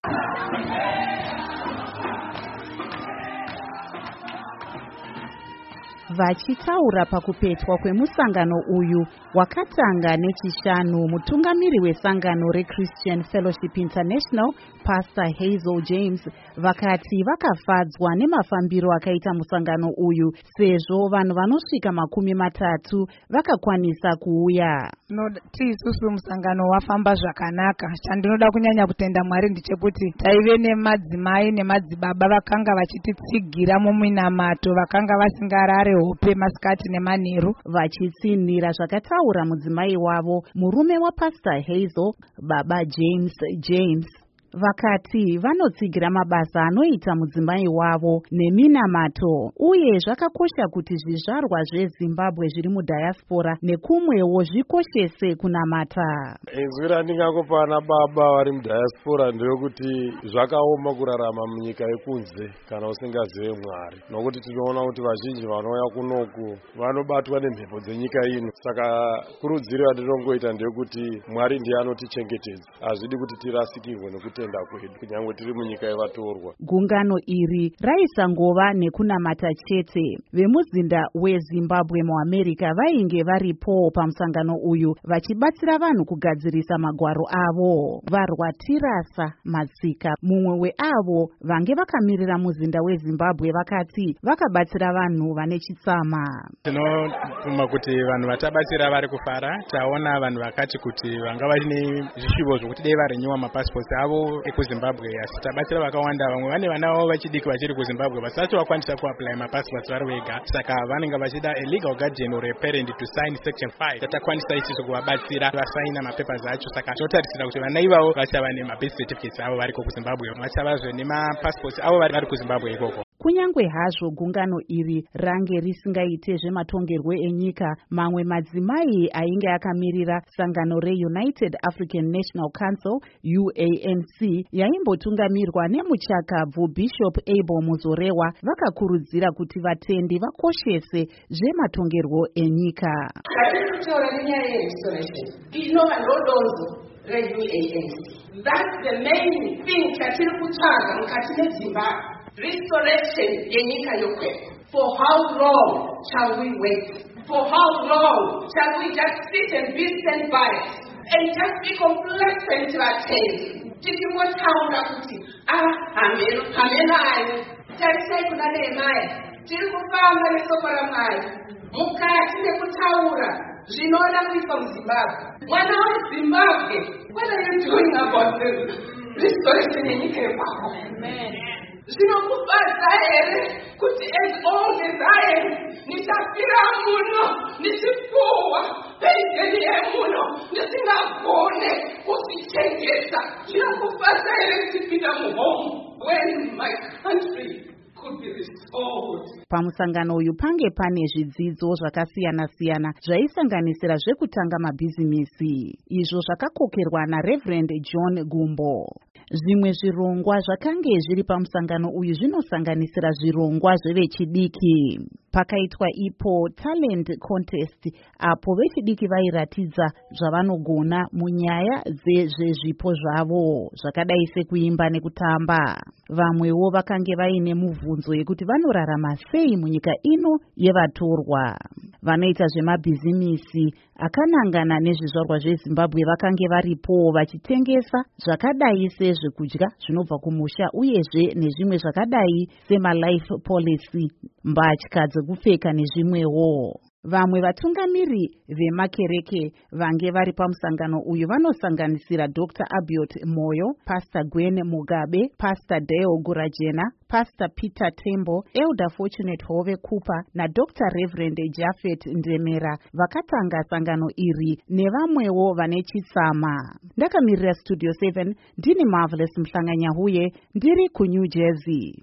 Vachitaura pakupetwa kwemusangano uyu wakatanga nechishanu, mutungamiri wesangano reChristian Fellowship International Pastor Hazel James vakati vakafadzwa nemafambiro akaita musangano uyu sezvo vanhu vanosvika 30 vakakwanisa kuuya. Isusu musangano wafamba zvakanaka. Chandinoda kunyanya kutenda Mwari ndechekuti taive nemadzimai nemadzibaba vakanga vachititsigira muminamato, vakanga vasingarare hope masikati nemanheru. Vachitsinhira zvakataura mudzimai wavo, murume waPastor Hazel, Baba James. Vakati vanotsigira mabasa anoita mudzimai wavo neminamato, uye zvakakosha kuti zvizvarwa zveZimbabwe zviri mudiaspora nekumwewo zvikoshese kunamata. Inzwi randingakupa ana baba vari mudiaspora ndeyekuti zvakaoma kurarama munyika yekunze kana usingazive Mwari, nokuti tinoona kuti vazhinji vanouya kunoku vanobatwa nemhepo dzenyika ino. Saka kurudziro yandinongoita ndeyekuti Mwari ndiye anotichengetedza, hazvidi kuti tirasikirwe nekuti kwedu kunyange tiri munyika yevatorwa. Gungano iri raisangova nekunamata chete. Vemuzinda weZimbabwe muAmerica vainge varipo pamusangano uyu vachibatsira vanhu kugadzirisa magwaro avo. Varwatirasa Matsika, mumwe weavo vange vakamirira muzinda weZimbabwe, vakati vakabatsira vanhu vane chitsama. Tinotuma kuti vanhu vatabatsira vari kufara. Taona vanhu vakati kuti vanga vane zvishivo zvokuti dai varenyuwa mapasipoti avo ekuZimbabwe, asi tabatsira vakawanda. Vamwe vane vana vavo vachidiki vachiri kuZimbabwe vasati vakwanisa kuapply mapasipoti vari vega, saka vanenge vachida a legal guardian or a parent to sign section 5. Tatakwanisa isusu kuvabatsira vasaina mapapers acho, saka totarisira kuti vana ivavo vachava nemabirth certificates avo variko kuZimbabwe, vachavazve nemapasipoti avo vari kuZimbabwe ikoko. Kunyange hazvo gungano iri range risingaite zvematongerwo enyika, mamwe madzimai ainge akamirira sangano reUnited African National Council UANC yaimbotungamirwa nemuchakabvu Bishop Abel Muzorewa vakakurudzira kuti vatendi vakoshese zvematongerwo enyika. That's the main thing chatiri kutsvaga mukati meZimbabwe. Restoration yenyika yokwedu. For how long shall we wait? For how long shall we just sit and be stand by and just be complacent to attend? Tichimotaura kuti hamenai tarisai kuna Nehemia, tiri kufamba nesoko raMwari mukati mekutaura zvinoda kuitwa muZimbabwe. Mwana weZimbabwe, what are you doing about the restoration yenyika yekwako? Amen. Zvinokufadza here kuti as old as I am ndichafira muno ndichipuwa pensheni yemuno ndisingagone kuzvichengeta? Zvinokufadza here tichipinda muhome when my country could be restored? Pamusangano uyu pange pane zvidzidzo zvakasiyana-siyana zvaisanganisira zvekutanga mabhizimisi, izvo zvakakokerwa naReverend John Gumbo. Zvimwe zvirongwa zvakange zviri pamusangano uyu zvinosanganisira zvirongwa zvevechidiki. Pakaitwa ipo talent contest apo vechidiki vairatidza zvavanogona munyaya dzezvezvipo zvavo zvakadai sekuimba nekutamba. Vamwewo vakange vaine mubvunzo yekuti vanorarama sei munyika ino yevatorwa. Vanoita zvemabhizimisi akanangana nezvizvarwa zveZimbabwe vakange varipo vachitengesa zvakadai sezvekudya zvinobva kumusha, uyezve nezvimwe zvakadai semalife policy, mbatya dzekupfeka nezvimwewo. Vamwe vatungamiri vemakereke vange vari pamusangano uyu vanosanganisira Dr. Abiot Moyo, Pastor Gwen Mugabe, Pastor Deo Gurajena, Pastor Peter Tembo, Elder Fortunate Hove Cooper na Dr. Reverend Japhet Ndemera vakatanga sangano iri nevamwewo vane chitsama. Ndakamirira Studio 7 ndini Marvelous Mhlanganyahuye ndiri kuNew Jersey.